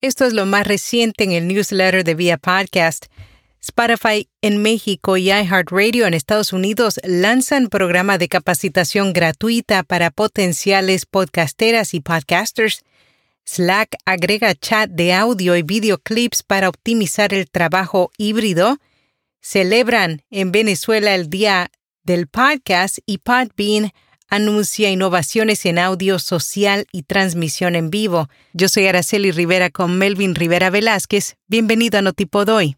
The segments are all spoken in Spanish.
Esto es lo más reciente en el newsletter de Vía Podcast. Spotify en México y iHeartRadio en Estados Unidos lanzan programa de capacitación gratuita para potenciales podcasteras y podcasters. Slack agrega chat de audio y videoclips para optimizar el trabajo híbrido. Celebran en Venezuela el Día del Podcast y Podbean anuncia innovaciones en audio social y transmisión en vivo. Yo soy Araceli Rivera con Melvin Rivera Velázquez. Bienvenido a Notipod hoy.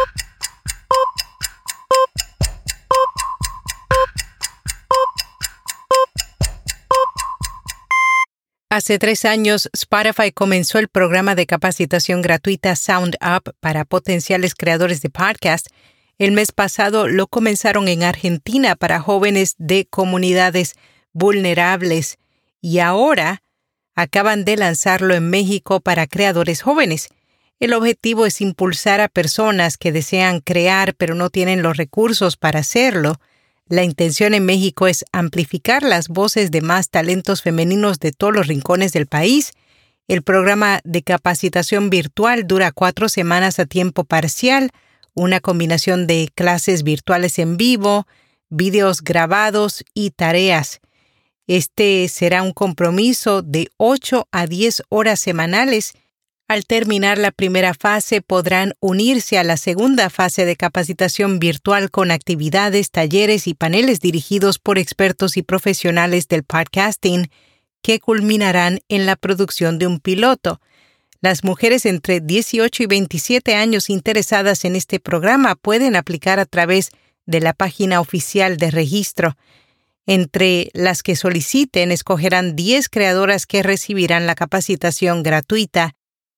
Hace 3 años, Spotify comenzó el programa de capacitación gratuita Sound Up para potenciales creadores de podcast. El mes pasado lo comenzaron en Argentina para jóvenes de comunidades vulnerables y ahora acaban de lanzarlo en México para creadores jóvenes. El objetivo es impulsar a personas que desean crear pero no tienen los recursos para hacerlo. La intención en México es amplificar las voces de más talentos femeninos de todos los rincones del país. El programa de capacitación virtual dura 4 semanas a tiempo parcial, una combinación de clases virtuales en vivo, videos grabados y tareas. Este será un compromiso de 8 a 10 horas semanales. Al terminar la primera fase, podrán unirse a la segunda fase de capacitación virtual con actividades, talleres y paneles dirigidos por expertos y profesionales del podcasting que culminarán en la producción de un piloto. Las mujeres entre 18 y 27 años interesadas en este programa pueden aplicar a través de la página oficial de registro. Entre las que soliciten, escogerán 10 creadoras que recibirán la capacitación gratuita.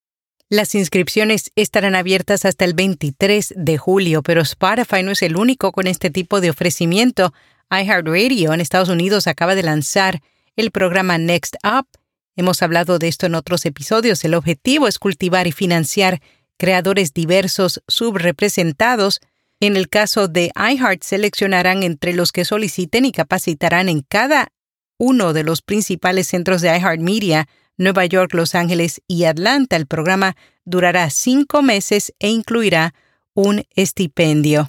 Las inscripciones estarán abiertas hasta el 23 de julio, pero Spotify no es el único con este tipo de ofrecimiento. iHeartRadio en Estados Unidos acaba de lanzar el programa Next Up. Hemos hablado de esto en otros episodios. El objetivo es cultivar y financiar creadores diversos subrepresentados. En el caso de iHeart, seleccionarán entre los que soliciten y capacitarán en cada uno de los principales centros de iHeartMedia, Nueva York, Los Ángeles y Atlanta. El programa durará 5 meses e incluirá un estipendio.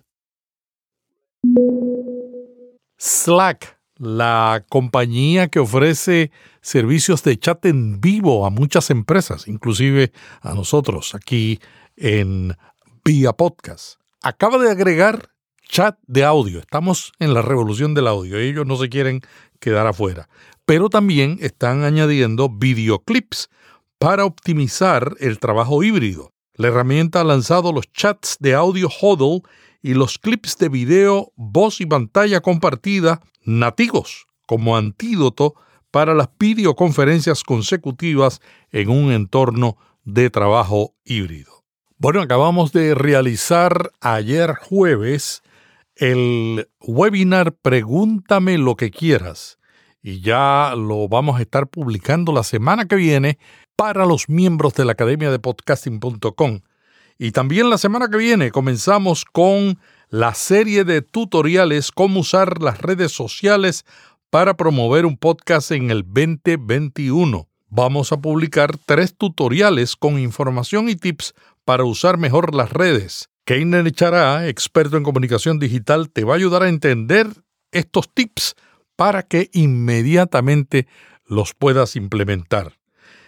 Slack, la compañía que ofrece servicios de chat en vivo a muchas empresas, inclusive a nosotros aquí en Vía Podcast, acaba de agregar chat de audio. Estamos en la revolución del audio. Ellos no se quieren quedar afuera. Pero también están añadiendo videoclips para optimizar el trabajo híbrido. La herramienta ha lanzado los chats de audio Huddle y los clips de video, voz y pantalla compartida nativos como antídoto para las videoconferencias consecutivas en un entorno de trabajo híbrido. Bueno, acabamos de realizar ayer jueves el webinar Pregúntame lo que quieras y ya lo vamos a estar publicando la semana que viene para los miembros de la Academia de Podcasting.com. Y también la semana que viene comenzamos con la serie de tutoriales cómo usar las redes sociales para promover un podcast en el 2021. Vamos a publicar 3 tutoriales con información y tips para usar mejor las redes. Keiner Chará, experto en comunicación digital, te va a ayudar a entender estos tips para que inmediatamente los puedas implementar.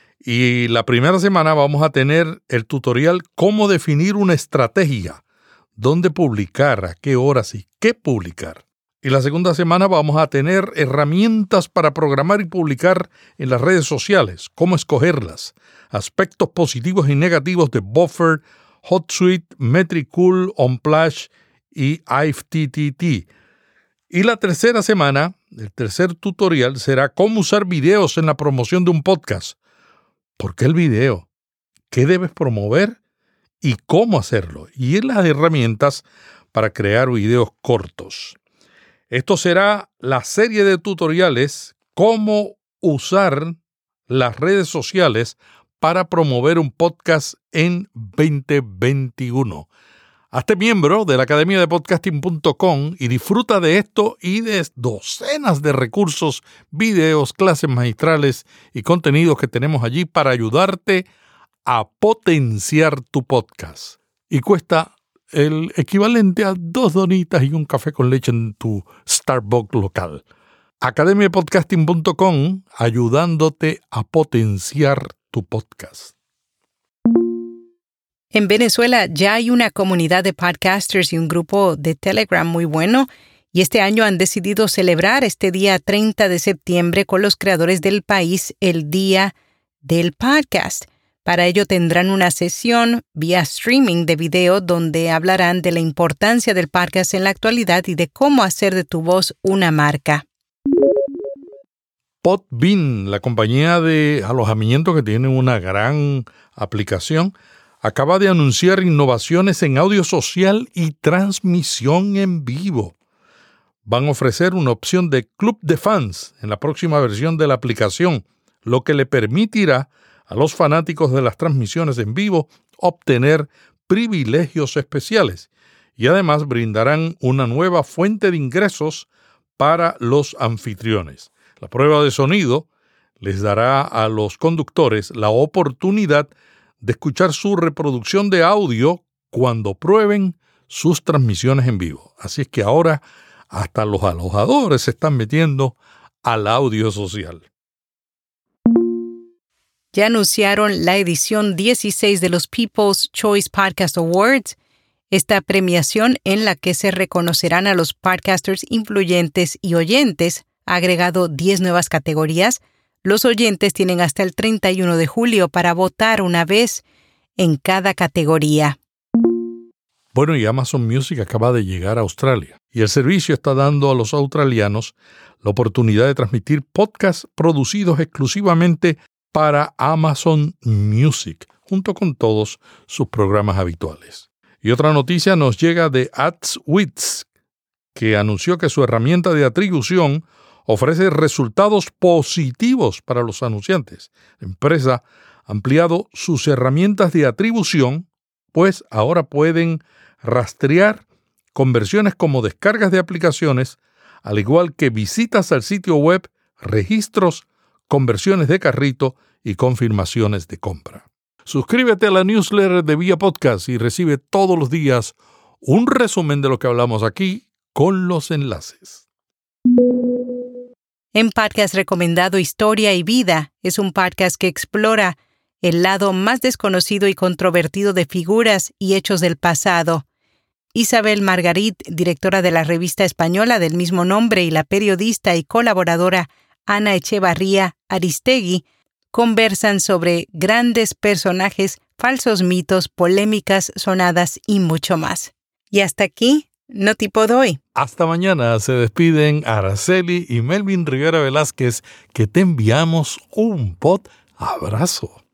Y la primera semana vamos a tener el tutorial cómo definir una estrategia, dónde publicar, a qué horas y qué publicar. Y la segunda semana vamos a tener herramientas para programar y publicar en las redes sociales, cómo escogerlas, aspectos positivos y negativos de Buffer, HotSuite, Metricool, OnPlash y IFTTT. Y la tercera semana, el tercer tutorial, será cómo usar videos en la promoción de un podcast. ¿Por qué el video? ¿Qué debes promover? ¿Y cómo hacerlo? Y las herramientas para crear videos cortos. Esto será la serie de tutoriales cómo usar las redes sociales para promover un podcast en 2021. Hazte miembro de la Academia de Podcasting.com y disfruta de esto y de docenas de recursos, videos, clases magistrales y contenidos que tenemos allí para ayudarte a potenciar tu podcast. Y cuesta el equivalente a 2 donitas y un café con leche en tu Starbucks local. academiapodcasting.com, ayudándote a potenciar tu podcast. En Venezuela ya hay una comunidad de podcasters y un grupo de Telegram muy bueno, y este año han decidido celebrar este día 30 de septiembre con los creadores del país, el Día del Podcast. Para ello tendrán una sesión vía streaming de video donde hablarán de la importancia del podcast en la actualidad y de cómo hacer de tu voz una marca. Podbean, la compañía de alojamiento que tiene una gran aplicación, acaba de anunciar innovaciones en audio social y transmisión en vivo. Van a ofrecer una opción de club de fans en la próxima versión de la aplicación, lo que le permitirá a los fanáticos de las transmisiones en vivo obtener privilegios especiales y además brindarán una nueva fuente de ingresos para los anfitriones. La prueba de sonido les dará a los conductores la oportunidad de escuchar su reproducción de audio cuando prueben sus transmisiones en vivo. Así es que ahora hasta los alojadores se están metiendo al audio social. Ya anunciaron la edición 16 de los People's Choice Podcast Awards, esta premiación en la que se reconocerán a los podcasters influyentes y oyentes. Ha agregado 10 nuevas categorías. Los oyentes tienen hasta el 31 de julio para votar una vez en cada categoría. Bueno, y Amazon Music acaba de llegar a Australia y el servicio está dando a los australianos la oportunidad de transmitir podcasts producidos exclusivamente para Amazon Music, junto con todos sus programas habituales. Y otra noticia nos llega de AdsWizz, que anunció que su herramienta de atribución ofrece resultados positivos para los anunciantes. La empresa ha ampliado sus herramientas de atribución, pues ahora pueden rastrear conversiones como descargas de aplicaciones, al igual que visitas al sitio web, registros, conversiones de carrito y confirmaciones de compra. Suscríbete a la newsletter de Vía Podcast y recibe todos los días un resumen de lo que hablamos aquí con los enlaces. En Podcast Recomendado Historia y Vida es un podcast que explora el lado más desconocido y controvertido de figuras y hechos del pasado. Isabel Margarit, directora de la revista española del mismo nombre, y la periodista y colaboradora Ana Echevarría Aristegui conversan sobre grandes personajes, falsos mitos, polémicas sonadas y mucho más. Y hasta aquí, no tipo doy. Hasta mañana. Se despiden Araceli y Melvin Rivera Velázquez, que te enviamos un abrazo.